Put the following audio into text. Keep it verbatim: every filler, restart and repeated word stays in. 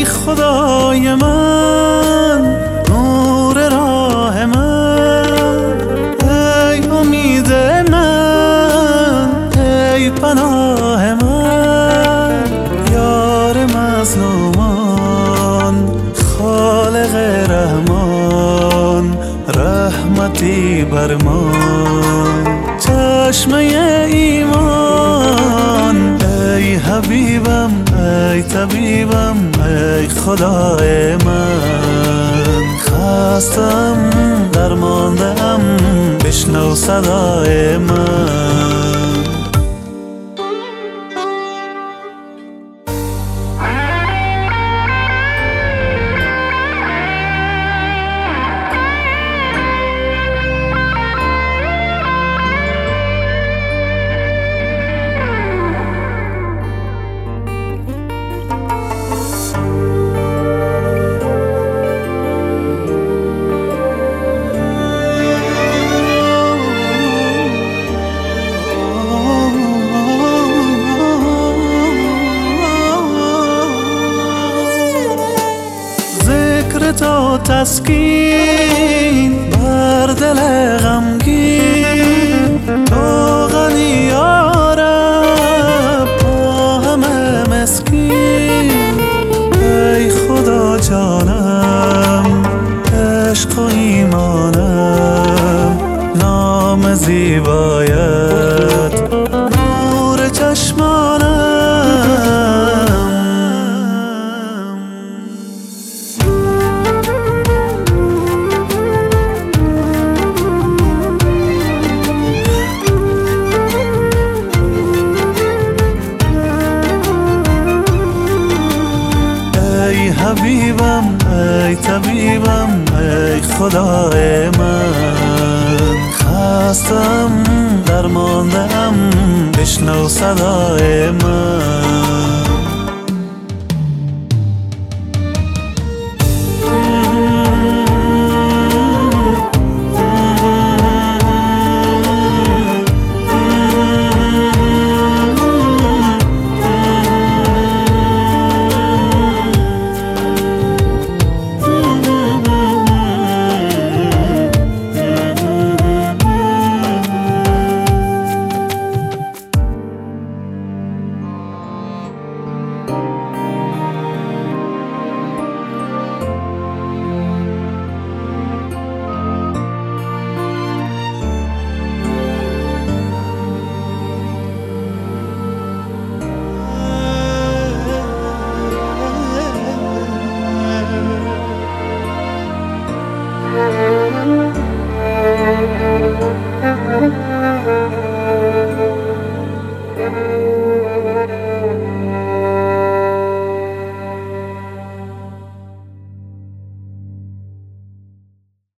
ای خدای من، نور راه من، ای امید من، ای پناه من، یار مظلومان، خالق رحمان، رحمتی بر ما، چشمه ایمان. ای حبیبم، ای طبیبم، ای خدای من، خستم درماندم، بشنو صدای من. تو تسکین بر دل غمگین، تو غنی یا رب با همه مسکین. ای خدا جانم، عشق و ایمانم، نام زیبایت، نور چشمانم. ای حبیبم، ای طبیبم، ای خدای من، خستم درماندم، بشنو صدای من.